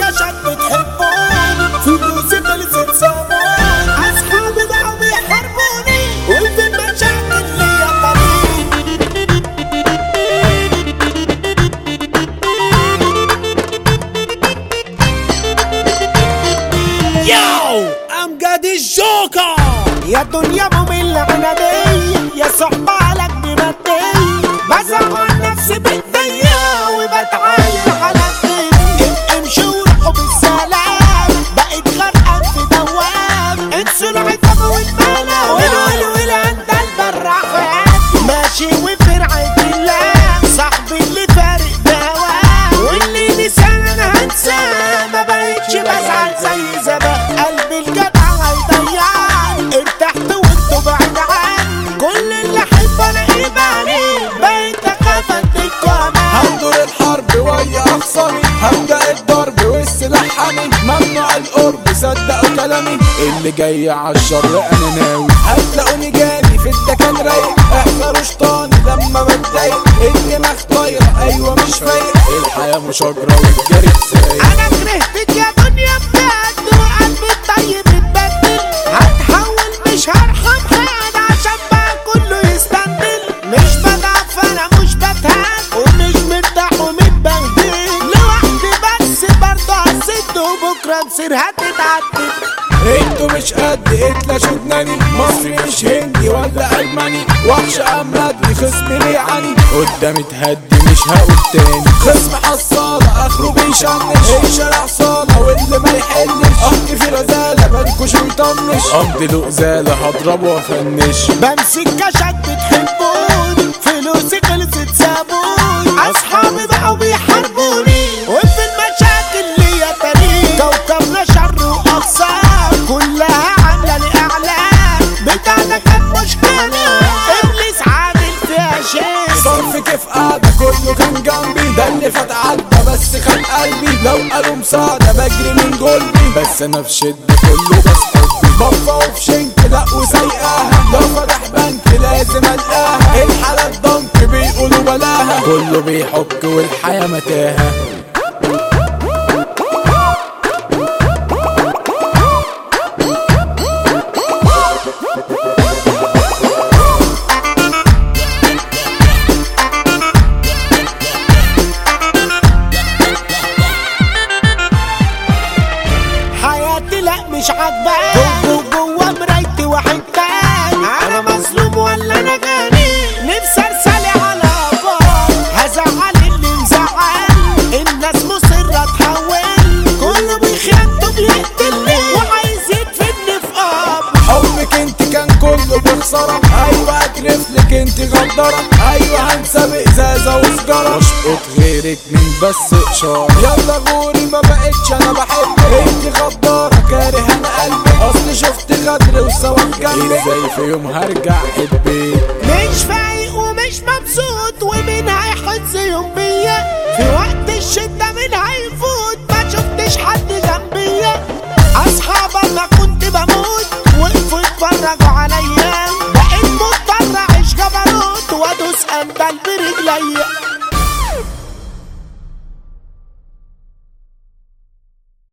كشك بتحبوني فلوسي خلصت سابوني اصحابي بقوا بيحاربوني وفي المشاكل ليا طريق. ياو امجد الجوكر يا دنيا مملة عنادية يا صحبة عليك بمادية بزعل نفسي بالدنيا وبتعاير على الدنيا امشي وروحوا بالسلام بقيت غرقان في دوام انسوا العتاب والملام والولول عند البراحات ماشي وفي رعاية الله صاحبي اللي فارق بهواه واللي نسان انا هنساه ما بقيتش بزعل زي زمان قلبي الجدع هيضيعني ارتحت وانتوا بعيد عني كل اللي احبه الاقيه بعيد بقيت اخاف اديكوا امان هندور الحرب ويا اخصامي هبدأ الضرب والسلاح حامي ممنوع القرب صدقوا كلامي اللي جاي عالشر انا ناوي هتلاقوني جالي في الدكان رايق احذروا شطاني لما بتضايق الدماغ طايره ايوه مش فايق الحياه مشاجره والجري سايق انا كرهتك يا دنيا بجد وقلبي الطيب اتبدل هتحول مش هرحم حد عشان بقى كله يستندل مش بضعف انا مش بتهان ومش مرتاح ومتبهدل لوحدي بس برضه هسد وبكره مصير هتتعدل انتوا مش قد اتلاشوا جناني مصري مش هندي ولا الماني وحش املادني خصمي بيعاني قدامي تهدي مش هقول تاني خصم حصالة اخره بيشنش الشارع صالة واللي ما يحلش احكي في رزالة بنكش ويطنش امضي له ازالة هضربه وافنش بمسك كشك بتحبوني فلوسي خلصت سابوني اصحابي بقوا بيحاربوني وفي المشاكل ليا طريق كوكبنا شر واقسام كلها عامله لي اعلام بتاعنا كان مشكله ابليس عامل فيها شيء صرف كيف قاعدة كله كان جنبي ده اللي فات عدى بس خد قلبي لو قالوا مساعدة بجري من قلبي بس انا في شدة كله بس حبي بفا وفي شنك لا وسايقاها لو فتح بنك لازم القاها الحالة الضنك بيقولوا بلاها كله بيحك والحياة متاهة حياتي لا مش عاجباني جوا مرايتي واحد تاني انا مظلوم ولا انا غني نفسي ارسلي على بار هزعل اللي مزعل الناس مصرة تحول كله بيخدوا بيقتلني وعايز يدفني في قبر حبك انت كان كله بخسارة ايوه اكرفلك انت غدارة ايوه هنسى ازازة وسجارة واشقط غيرك من بس اشارة يلا غوري ما بقتش انا بحبك انت غدارة كاره انا قلبي اصل شفت غدر وسواد جنبي ازاي في يوم هرجع احبك مش فايق ومش مبسوط ومين هيحس يوم بيا في وقت الشدة مين هيفوت ما شفتش حد